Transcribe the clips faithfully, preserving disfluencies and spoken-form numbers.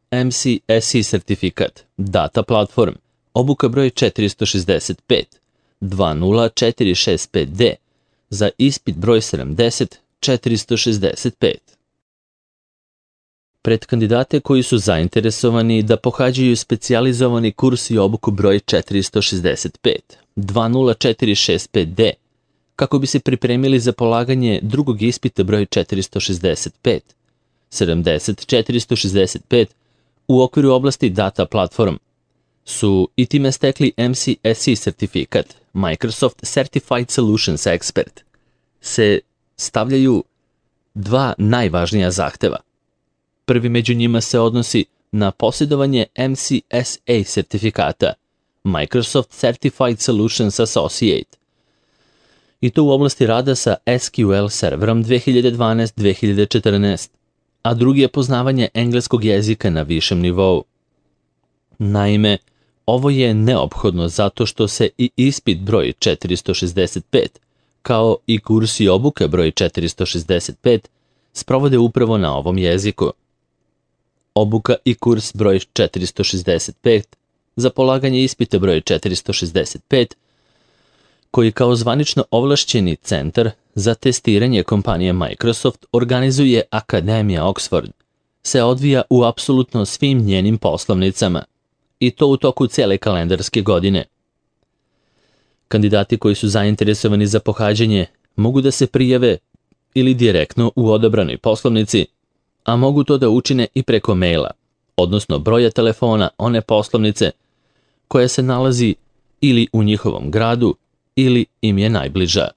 M C S E sertifikat, Data Platform, obuka broj četiristo šezdeset pet, dva nula četiri šest pet D, za ispit broj sedamdeset četiristo šezdeset pet. Pred kandidate koji su zainteresovani da pohađaju specijalizovani kurs i obuku broj četiristo šezdeset pet, dva nula četiri šest pet D, kako bi se pripremili za polaganje drugog ispita broj četiristo šezdeset pet, sedamdeset četiristo šezdeset pet u okviru oblasti Data Platform, su i time stekli M C S E sertifikat, Microsoft Certified Solutions Expert, se stavljaju dva najvažnija zahteva. Prvi među njima se odnosi na posjedovanje M C S A sertifikata, Microsoft Certified Solutions Associate, i to u oblasti rada sa S Q L serverom dve hiljade dvanaest do dve hiljade četrnaest, a drugi je poznavanje engleskog jezika na višem nivou. Naime, ovo je neophodno zato što se i ispit broj četiristo šezdeset pet, kao i kurs i obuka broj četiristo šezdeset pet, sprovode upravo na ovom jeziku. Obuka i kurs broj četiristo šezdeset pet za polaganje ispita broj četiristo šezdeset pet, koji kao zvanično ovlašćeni centar za testiranje kompanije Microsoft organizuje Akademija Oxford, se odvija u apsolutno svim njenim poslovnicama, i to u toku cele kalendarske godine. Kandidati koji su zainteresovani za pohađanje mogu da se prijave ili direktno u odabranoj poslovnici, a mogu to da učine i preko maila, odnosno broja telefona one poslovnice koja se nalazi ili u njihovom gradu ili im je najbliža.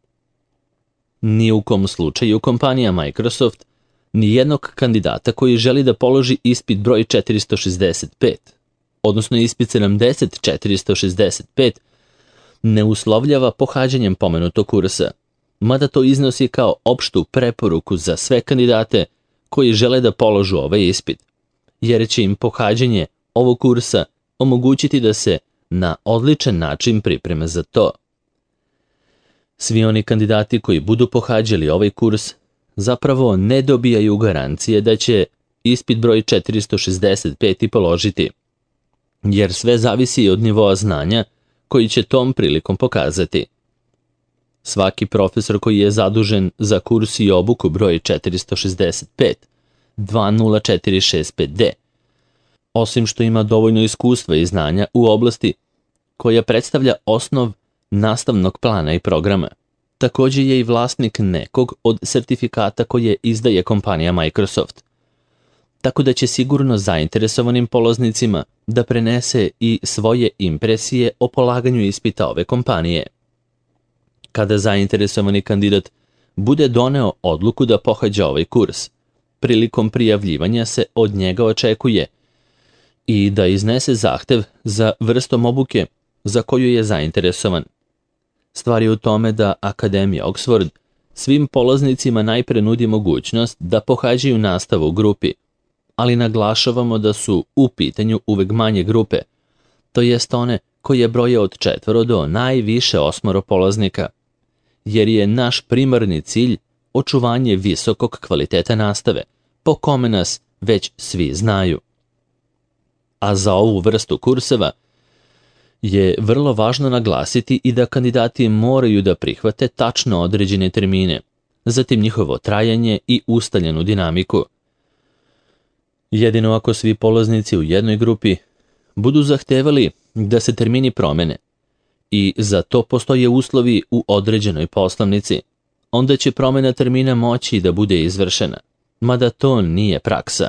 Ni u kom slučaju kompanija Microsoft ni jednog kandidata koji želi da položi ispit broj četiristo šezdeset pet, odnosno ispit sedamdeset četiristo šezdeset pet, ne uslovljava pohađanjem pomenutog kursa, mada to iznosi kao opštu preporuku za sve kandidate koji žele da položu ovaj ispit, jer će im pohađanje ovog kursa omogućiti da se na odličan način pripreme za to. Svi oni kandidati koji budu pohađali ovaj kurs zapravo ne dobijaju garancije da će ispit broj četiristo šezdeset pet i položiti, jer sve zavisi od nivoa znanja koji će tom prilikom pokazati. Svaki profesor koji je zadužen za kurs i obuku broj četiristo šezdeset pet, dva nula četiri šest pet D, osim što ima dovoljno iskustva i znanja u oblasti koja predstavlja osnov nastavnog plana i programa, također je i vlasnik nekog od sertifikata koje izdaje kompanija Microsoft, tako da će sigurno zainteresovanim polaznicima da prenese i svoje impresije o polaganju ispita ove kompanije. Kada zainteresovani kandidat bude doneo odluku da pohađa ovaj kurs, prilikom prijavljivanja se od njega očekuje i da iznese zahtev za vrstom obuke za koju je zainteresovan. Stvar je u tome da Akademija Oxford svim polaznicima najpre nudi mogućnost da pohađaju nastavu u grupi, ali naglašavamo da su u pitanju uvek manje grupe, to jest one koje broje od četvoro do najviše osmoro polaznika, jer je naš primarni cilj očuvanje visokog kvaliteta nastave, po kome nas već svi znaju. A za ovu vrstu kurseva je vrlo važno naglasiti i da kandidati moraju da prihvate tačno određene termine, zatim njihovo trajanje i ustaljenu dinamiku. Jedino ako svi polaznici u jednoj grupi budu zahtevali da se termini promene i za to postoje uslovi u određenoj poslovnici, onda će promena termina moći da bude izvršena, mada to nije praksa.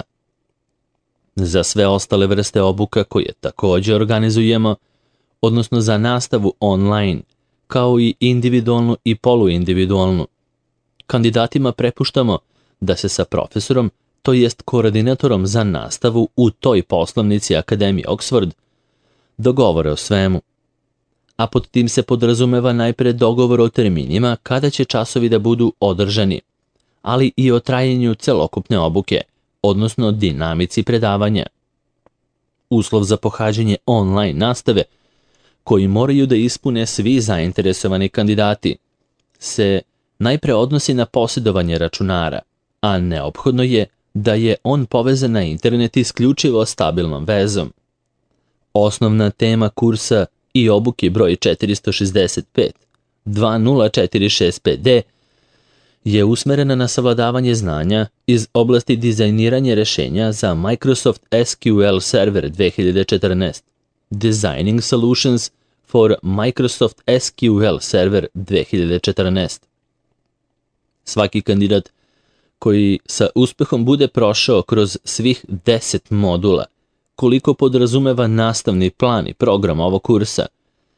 Za sve ostale vrste obuka koje također organizujemo, odnosno za nastavu online, kao i individualnu i poluindividualnu, kandidatima prepuštamo da se sa profesorom, to jest koordinatorom za nastavu u toj poslovnici Akademije Oxford, dogovore o svemu. A pod tim se podrazumeva najpre dogovor o terminima kada će časovi da budu održani, ali i o trajanju celokupne obuke, odnosno dinamici predavanja. Uslov za pohađanje online nastave, koji moraju da ispune svi zainteresovani kandidati, se najpre odnosi na posjedovanje računara, a neophodno je da je on povezan na internet isključivo stabilnom vezom. Osnovna tema kursa i obuke broj četiristo šezdeset pet dva nula četiri šest pet D je usmerena na savladavanje znanja iz oblasti dizajniranja rešenja za Microsoft S Q L Server dve hiljade četrnaest, Designing Solutions for Microsoft S Q L Server dve hiljade četrnaest. Svaki kandidat koji sa uspehom bude prošao kroz svih deset modula, koliko podrazumeva nastavni plan i program ovog kursa,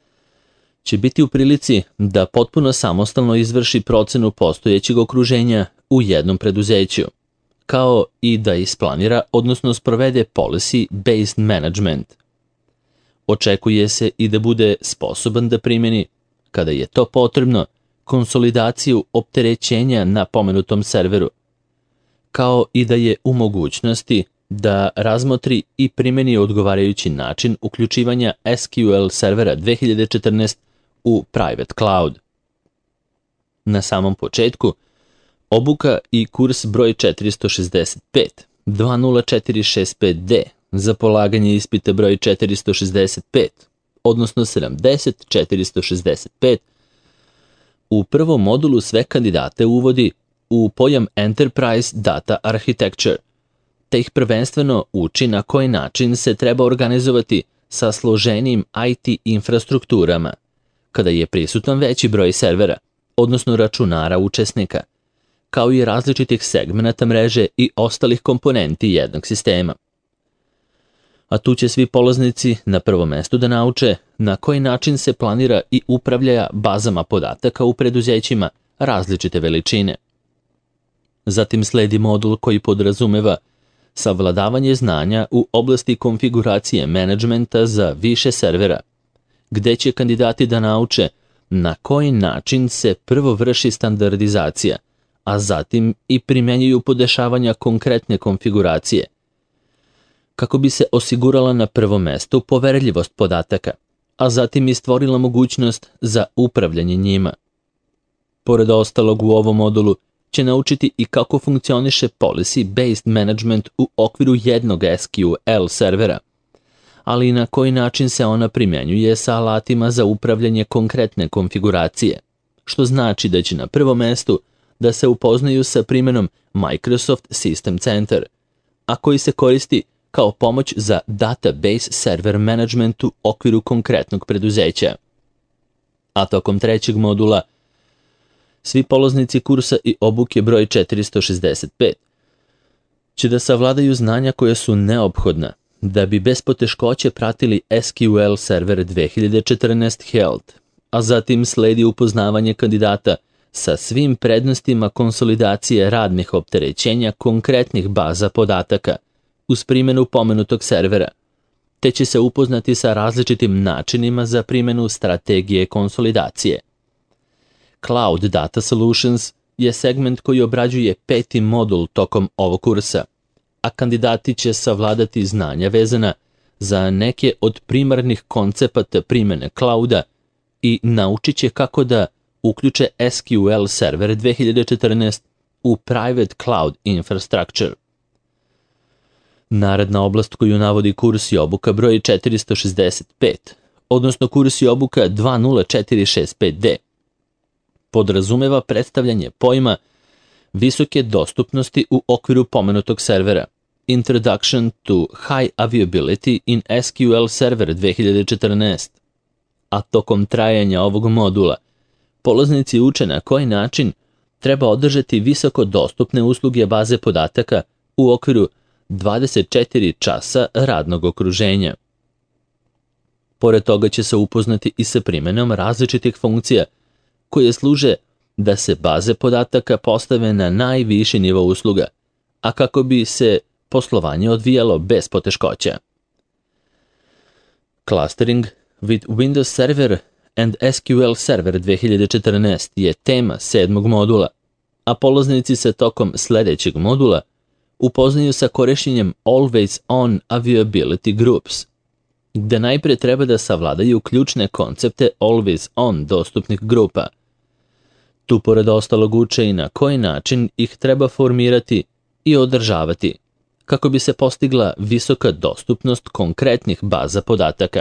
će biti u prilici da potpuno samostalno izvrši procenu postojećeg okruženja u jednom preduzeću, kao i da isplanira, odnosno sprovede policy-based management. Očekuje se i da bude sposoban da primjeni, kada je to potrebno, konsolidaciju opterećenja na pomenutom serveru, kao i da je u mogućnosti da razmotri i primjeni odgovarajući način uključivanja S Q L servera dve hiljade četrnaest u private cloud. Na samom početku, obuka i kurs broj četiristo šezdeset pet dva nula četiri šest pet D za polaganje ispita broj četiristo šezdeset pet, odnosno sedamdeset četiristo šezdeset pet, u prvom modulu sve kandidate uvodi u pojam Enterprise Data Architecture, te ih prvenstveno uči na koji način se treba organizovati sa složenijim I T infrastrukturama, kada je prisutan veći broj servera, odnosno računara učesnika, kao i različitih segmenata mreže i ostalih komponenti jednog sistema. A tu će svi polaznici na prvom mestu da nauče na koji način se planira i upravlja bazama podataka u preduzećima različite veličine. Zatim sledi modul koji podrazumeva savladavanje znanja u oblasti konfiguracije menadžmenta za više servera, gde će kandidati da nauče na koji način se prvo vrši standardizacija, a zatim i primenjuju podešavanja konkretne konfiguracije, kako bi se osigurala na prvom mestu poverljivost podataka, a zatim i stvorila mogućnost za upravljanje njima. Pored ostalog, u ovom modulu će naučiti i kako funkcioniše policy-based management u okviru jednog S Q L servera, ali i na koji način se ona primjenjuje sa alatima za upravljanje konkretne konfiguracije, što znači da će na prvom mestu da se upoznaju sa primjenom Microsoft System Center, a koji se koristi kao pomoć za database server management u okviru konkretnog preduzeća. A tokom trećeg modula svi polaznici kursa i obuke broj četiristo šezdeset pet će da savladaju znanja koje su neophodna da bi bez poteškoće pratili S Q L server dve hiljade četrnaest Health, a zatim sledi upoznavanje kandidata sa svim prednostima konsolidacije radnih opterećenja konkretnih baza podataka uz primjenu pomenutog servera, te će se upoznati sa različitim načinima za primjenu strategije konsolidacije. Cloud Data Solutions je segment koji obrađuje peti modul tokom ovog kursa, a kandidati će savladati znanja vezana za neke od primarnih koncepata primjene clouda i naučit će kako da uključe S Q L server dve hiljade četrnaest u private cloud infrastructure. Naredna oblast koju navodi kurs i obuka broj četiristo šezdeset pet, odnosno kurs i obuka dva nula četiri šest pet D, podrazumeva predstavljanje pojma visoke dostupnosti u okviru pomenutog servera, Introduction to High Availability in S Q L Server dve hiljade četrnaest, a tokom trajanja ovog modula polaznici uče na koji način treba održati visoko dostupne usluge baze podataka u okviru dvadeset četiri časa radnog okruženja. Pored toga će se upoznati i sa primjenom različitih funkcija koje služe da se baze podataka postave na najviši nivo usluga, a kako bi se poslovanje odvijalo bez poteškoća. Clustering with Windows Server and S Q L Server dve hiljade četrnaest je tema sedmog modula, a polaznici se tokom sljedećeg modula upoznaju sa korištenjem Always On Availability Groups, gde najpre treba da savladaju ključne koncepte Always On dostupnih grupa. Tu pored ostalog uče i na koji način ih treba formirati i održavati, kako bi se postigla visoka dostupnost konkretnih baza podataka.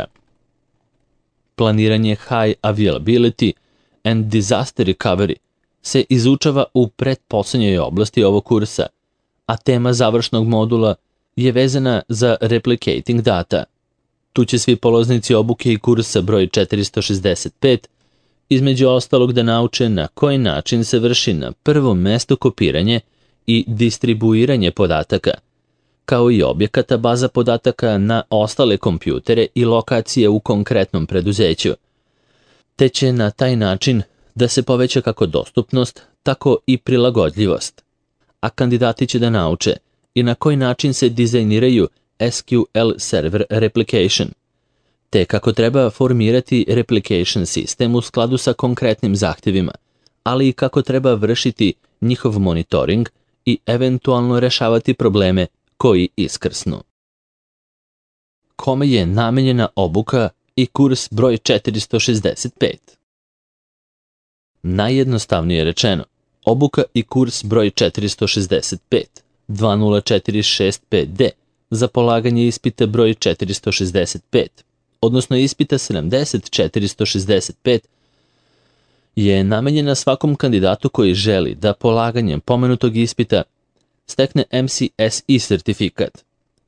Planiranje High Availability and Disaster Recovery se izučava u pretposlednjoj oblasti ovog kursa, a tema završnog modula je vezana za Replicating Data. Tu će svi polaznici obuke i kursa broj četiristo šezdeset pet između ostalog da nauče na koji način se vrši na prvom mestu kopiranje i distribuiranje podataka, kao i objekata baza podataka na ostale kompjutere i lokacije u konkretnom preduzeću, te će na taj način da se poveća kako dostupnost, tako i prilagodljivost. A kandidati će da nauče i na koji način se dizajniraju S Q L Server Replication, te kako treba formirati replication sistem u skladu sa konkretnim zahtjevima, ali i kako treba vršiti njihov monitoring i eventualno rešavati probleme koji iskrsnu. Kome je namenjena obuka i kurs broj četiristo šezdeset pet? Najjednostavnije rečeno, obuka i kurs broj četiristo šezdeset pet dva nula četiri šest pet D za polaganje ispita broj četiristo šezdeset pet, odnosno ispita sedamdeset četiristo šezdeset pet, je namenjena svakom kandidatu koji želi da polaganjem pomenutog ispita stekne M C S E sertifikat.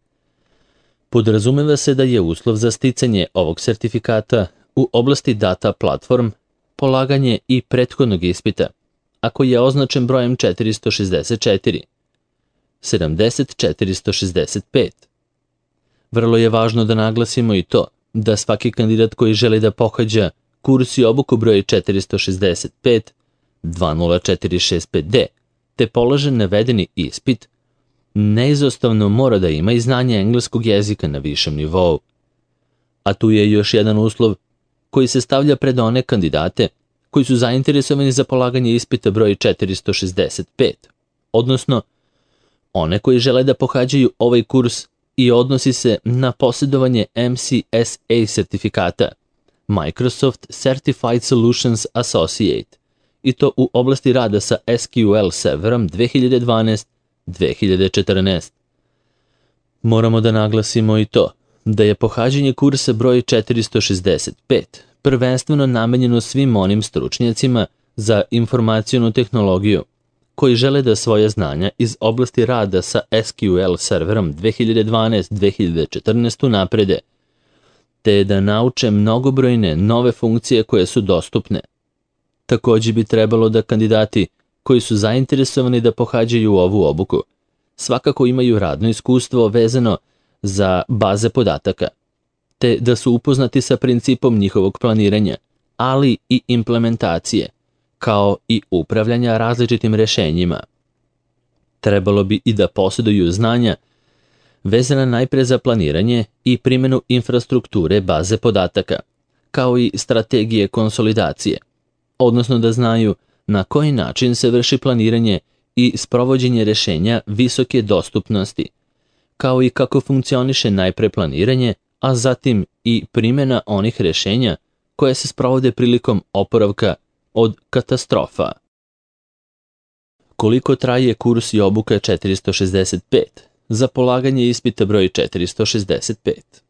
Podrazumeva se da je uslov za sticanje ovog sertifikata u oblasti data platform polaganje i prethodnog ispita, ako je označen brojem četiristo šezdeset četiri, sedamdeset četiristo šezdeset pet. Vrlo je važno da naglasimo i to da svaki kandidat koji želi da pohađa kurs i obuku broj četiristo šezdeset pet dva nula četiri šest pet D te položen navedeni ispit, neizostavno mora da ima i znanje engleskog jezika na višem nivou. A tu je još jedan uslov koji se stavlja pred one kandidate koji su zainteresovani za polaganje ispita broj četiristo šezdeset pet, odnosno one koji žele da pohađaju ovaj kurs i odnosi se na posjedovanje M C S A sertifikata, Microsoft Certified Solutions Associate, i to u oblasti rada sa S Q L serverom dve hiljade dvanaest do dve hiljade četrnaest. Moramo da naglasimo i to da je pohađanje kursa broj četiristo šezdeset pet prvenstveno namenjeno svim onim stručnjacima za informacionu tehnologiju koji žele da svoje znanja iz oblasti rada sa S Q L serverom dve hiljade dvanaest do dve hiljade četrnaest naprede, te da nauče mnogobrojne nove funkcije koje su dostupne. Također bi trebalo da kandidati koji su zainteresovani da pohađaju ovu obuku svakako imaju radno iskustvo vezano za baze podataka, te da su upoznati sa principom njihovog planiranja, ali i implementacije, kao i upravljanja različitim rešenjima. Trebalo bi i da posjeduju znanja vezana najpre za planiranje i primjenu infrastrukture baze podataka, kao i strategije konsolidacije, odnosno da znaju na koji način se vrši planiranje i sprovođenje rešenja visoke dostupnosti, kao i kako funkcioniše najpre planiranje, a zatim i primjena onih rešenja koje se sprovode prilikom oporavka od katastrofa. Koliko traje kurs i obuka četiristo šezdeset pet za polaganje ispita broj četiristo šezdeset pet?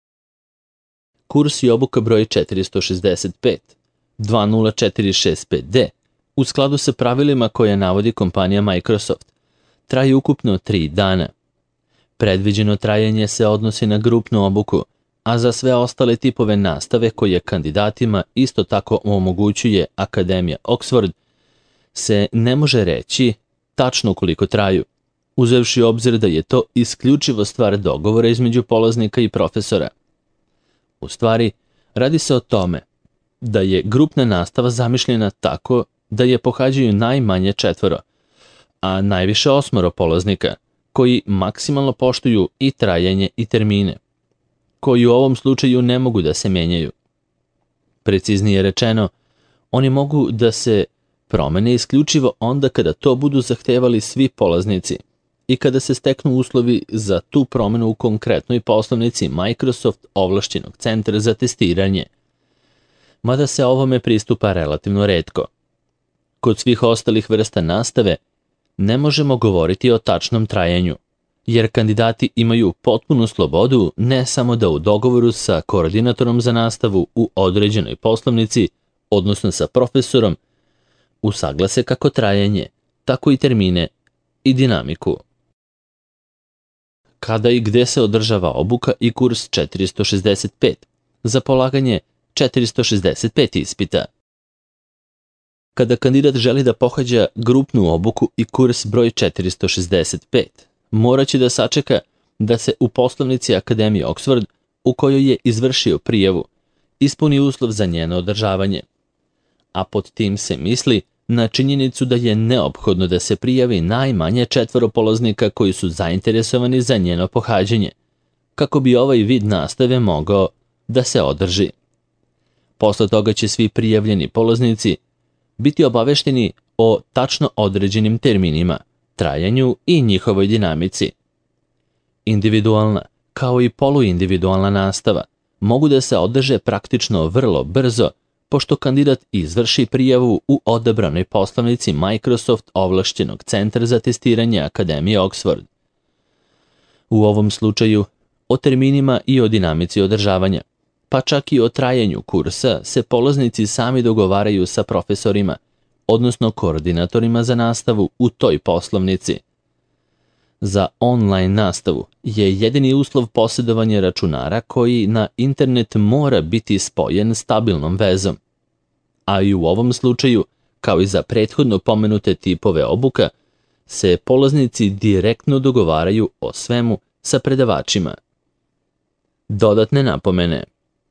Kurs i obuka broj četiristo šezdeset pet dva nula četiri šest pet D u skladu sa pravilima koje navodi kompanija Microsoft traje ukupno tri dana. Predviđeno trajanje se odnosi na grupnu obuku, a za sve ostale tipove nastave koje kandidatima isto tako omogućuje Akademija Oxford se ne može reći tačno koliko traju, uzevši obzir da je to isključivo stvar dogovora između polaznika i profesora. U stvari, radi se o tome da je grupna nastava zamišljena tako da je pohađaju najmanje četvoro, a najviše osmoro polaznika, koji maksimalno poštuju i trajanje i termine, koji u ovom slučaju ne mogu da se menjaju. Preciznije rečeno, oni mogu da se promene isključivo onda kada to budu zahtevali svi polaznici i kada se steknu uslovi za tu promenu u konkretnoj poslovnici Microsoft ovlašćenog centra za testiranje, mada se ovome pristupa relativno retko. Kod svih ostalih vrsta nastave, ne možemo govoriti o tačnom trajanju, jer kandidati imaju potpunu slobodu ne samo da u dogovoru sa koordinatorom za nastavu u određenoj poslovnici, odnosno sa profesorom, usaglase kako trajanje, tako i termine i dinamiku. Kada i gde se održava obuka i kurs četiristo šezdeset pet za polaganje četiristo šezdeset pet ispita? Kada kandidat želi da pohađa grupnu obuku i kurs broj četiristo šezdeset pet, moraće da sačeka da se u poslovnici Akademije Oxford, u kojoj je izvršio prijavu, ispuni uslov za njeno održavanje. A pod tim se misli na činjenicu da je neophodno da se prijavi najmanje četvoro polaznika koji su zainteresovani za njeno pohađanje, kako bi ovaj vid nastave mogao da se održi. Posle toga će svi prijavljeni polaznici biti obavešteni o tačno određenim terminima, trajanju i njihovoj dinamici. Individualna, kao i poluindividualna nastava, mogu da se održe praktično vrlo brzo, pošto kandidat izvrši prijavu u odabranoj poslovnici Microsoft ovlašćenog centra za testiranje Akademije Oxford. U ovom slučaju, o terminima i o dinamici održavanja, pa čak i o trajanju kursa, se polaznici sami dogovaraju sa profesorima, odnosno koordinatorima za nastavu u toj poslovnici. Za online nastavu je jedini uslov posjedovanje računara koji na internet mora biti spojen stabilnom vezom. A i u ovom slučaju, kao i za prethodno pomenute tipove obuka, se polaznici direktno dogovaraju o svemu sa predavačima. Dodatne napomene.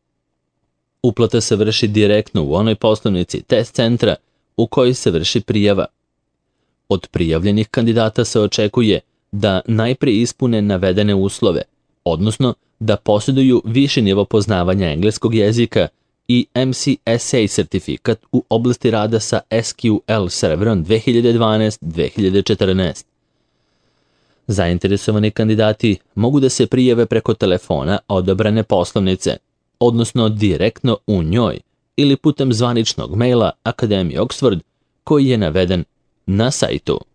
Uplata se vrši direktno u onoj poslovnici test centra u kojoj se vrši prijava. Od prijavljenih kandidata se očekuje da najprije ispune navedene uslove, odnosno da posjeduju viši nivo poznavanja engleskog jezika i M C S A sertifikat u oblasti rada sa S Q L serverom dve hiljade dvanaest do dve hiljade četrnaest. Zainteresovani kandidati mogu da se prijave preko telefona odabrane poslovnice, odnosno direktno u njoj ili putem zvaničnog maila Akademije Oxford koji je naveden na sajtu.